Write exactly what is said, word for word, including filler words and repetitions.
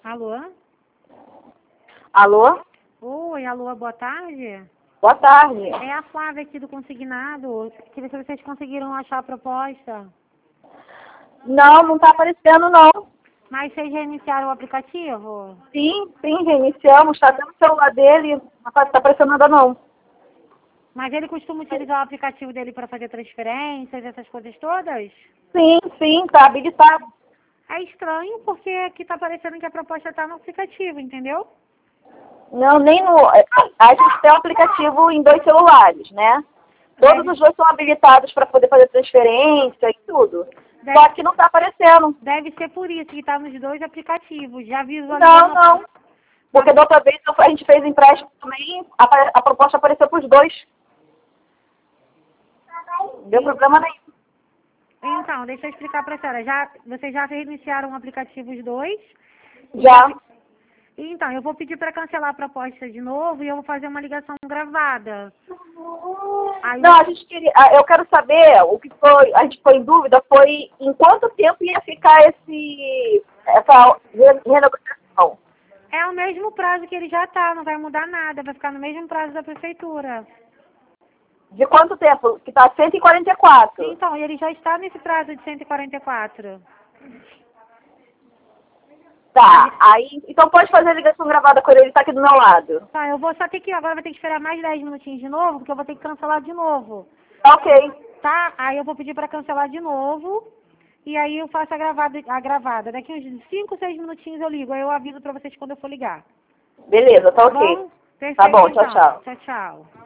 Alô? Alô? Oi, alô, boa tarde. Boa tarde. É a Flávia aqui do Consignado. Queria saber se vocês conseguiram achar a proposta. Não, não está aparecendo, não. Mas vocês reiniciaram o aplicativo? Sim, sim, reiniciamos. Está dentro do celular dele. Não está aparecendo nada, não. Mas ele costuma utilizar o aplicativo dele para fazer transferências, essas coisas todas? Sim, sim, está habilitado. É estranho porque aqui está parecendo que a proposta está no aplicativo, entendeu? Não, nem no... A gente tem um aplicativo em dois celulares, né? Todos Deve, os dois são habilitados para poder fazer transferência e tudo. deve, Só que não está aparecendo. deve ser por isso que está nos dois aplicativos. Já visualizou Não, uma... não. Porque da outra vez a gente fez empréstimo também, a, a proposta apareceu para os dois. Não deu problema nenhum. Então, deixa eu explicar para a senhora. Já, vocês já reiniciaram o aplicativo os dois? Já. Então, eu vou pedir para cancelar a proposta de novo e eu vou fazer uma ligação gravada. Aí Não, eu- a gente queria, ah, eu quero saber o que foi, a gente ficou em dúvida, foi em quanto tempo ia ficar esse, essa re- renegociação. É o mesmo prazo que ele já está, não vai mudar nada, vai ficar no mesmo prazo da prefeitura. De quanto tempo? Que está cento e quarenta e quatro. Então, ele já está nesse prazo de cento e quarenta e quatro. Tá, aí, então pode fazer a ligação gravada com ele, ele está aqui do meu lado. Tá, eu vou só ter que, agora vai ter que esperar mais dez minutinhos de novo, porque eu vou ter que cancelar de novo. Tá ok. Tá? Aí eu vou pedir para cancelar de novo. E aí eu faço a gravada, a gravada. Daqui uns cinco, seis minutinhos eu ligo. Aí eu aviso para vocês quando eu for ligar. Beleza, tá Tá ok. bom? Perfeito, Tá bom, tchau, então. tchau. Tchau, tchau.